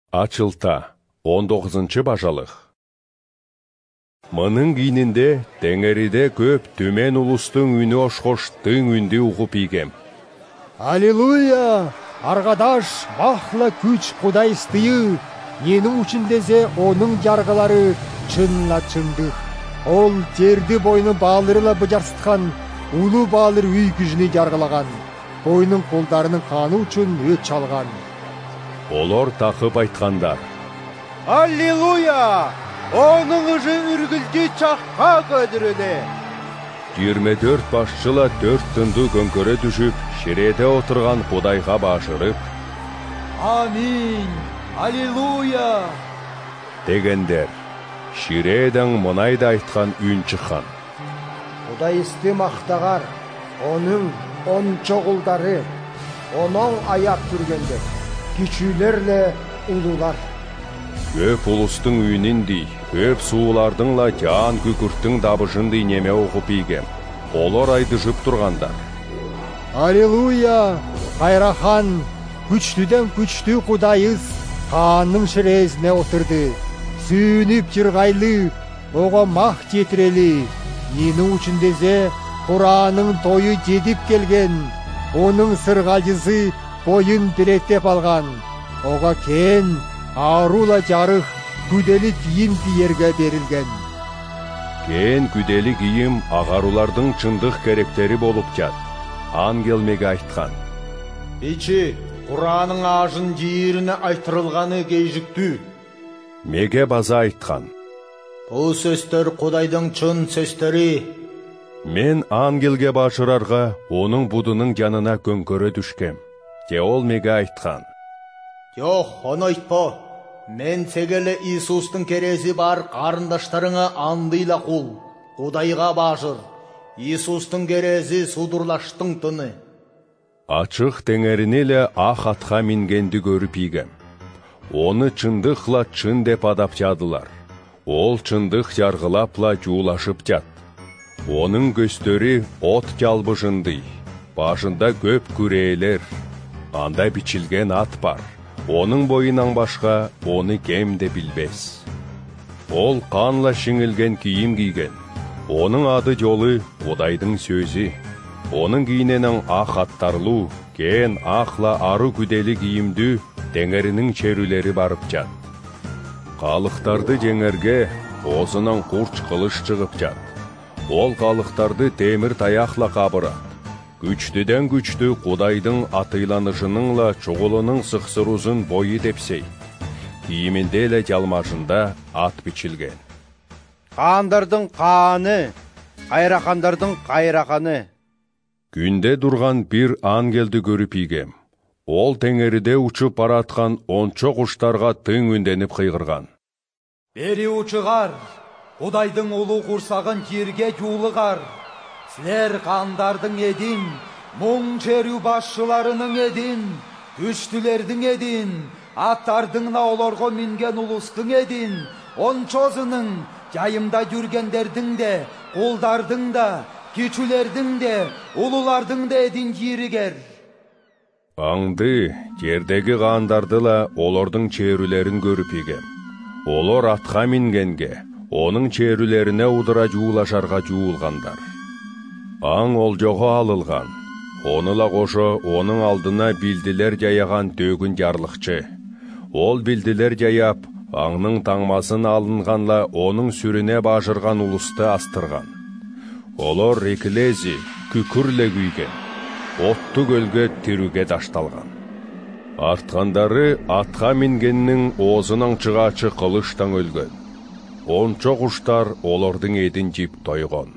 Ачылта, 19 бажалық. Мының кейнінде теңериде көп төмен улустың үні ошқош тың үнді уғып игем. Аллилуйя! Аргадаш махла күч Кудай истыйы, ненің үчіндезе оның жарғылары чынла чындық. Ол терді бойны балырыла бұжарсытқан, улу балыр үй күжіні жарғылаған, бойның қолдарының қаны үшін өт çalған. Олар тақып айтқандар. Аллилуйя! Оның ұжы үргілді чаққа көдірілі. 24 башчыла 4 тынды көнкөрі düşүп, ширеде отырған Кудайға башырып, Амин! Аллилуйя! дегендер. Ширеден мұнайды айтқан үн чыққан. Кудай исти мақтағар, оның чоғылдары, оның аяқ түргендер, кичүлерле улулар. Көп улустың үйініндей, көп суылардыңла жан күкірттің дабышындай неме оқып игем. Олар айдышып тұрғандар. Аллилуйя! Қайрахан, күчтүден күчтү Кудайыз қанның шірезіне отырды. Сүйініп жырғайлы, оға мақ жетірелі. Нені үшіндезе Құранның тойы жетіп келген. Оның сырғалжысы бойын біреттеп алған. Оға кен, арула жарық, күделі киім киерге берілген. Кен күделі киім ағарулардың чындық керектері болып жат. Ангел меге айтқан. Ичи, Құраның ажын жиіріне айтырылғаны кейжікті. Меге база айтқан. Бұл сөстер Құдайдың чын сөстері. Мен ангелге башырарға оның будының жанына көнкөрі түшкем. Де ол меге айтқан. Жоқ, оны айтпа. Мен сегелі Иисустың кересі бар қарындаштарыңа андыйла құл. Құдайға башыр. Иисустың кересі судырлаштың тыны. Ачық теңерінелі ақ атқа мингенді көріп игем. Оны чындықла чын деп адап жадылар. Ол чындық жарғылапла жуылашып жат. Оның көстері от жалбышынды. Башында көп күрейлер. Анда бичілген ат бар. Оның бойынан башқа оны кем де білбес. Ол қанла шіңілген киім киген. Оның ады жолы Кудайдың сөзі. Оның кейненің ақ аттарлу, кен ақла ары күделі киімді теңерінің черулері барып жат. Қалықтарды жеңерге осынан құрч қылыш шығып жат. Ол қалықтарды темір таяқла қабырат. Күчтіден күчті Кудайдың атыйланышыныңла чуғылының сықсырузын бойы депсей. Киіміндейлі жалмашында ат бичілген. Қандардың қаны, қайрақандардың қайрақаны. Күнде тұрған бір ангелді көріп игем. Ол теңеріде ұшып баратқан ончо құштарға тың үнденіп қиғырған. Бері ұшығар, Құдайдың ұлы құрсағын жерге жуылығар. Сілер қандардың едін, мұң черу басшыларының едін, күштілердің едін, аттардың науларға минген ұлыстың едін, ончозының, жайымда жүргендердің де, қолдардың да, кичүлердің де, улулардың да едін жирігер. Аңды, жердегі қандардыла олардың черулерін көріп игем. Олар атқа мингенге, оның черулеріне удыра жуылашарға жуылғандар. Аң ол жоғы алылған. Оныла қошы оның алдына білділер жаяған төгін жарлықчы. Ол білділер жаяп, аңның таңмасын алынғанла оның сүріне башырған улысты астырған. Олар рекілези, күкірле күйген. Отты көлге тируге ташталған. Артқандары атқа мингеннің осынан чығачы қылыштан өлген. Ончо құштар олардың едін жип тойған.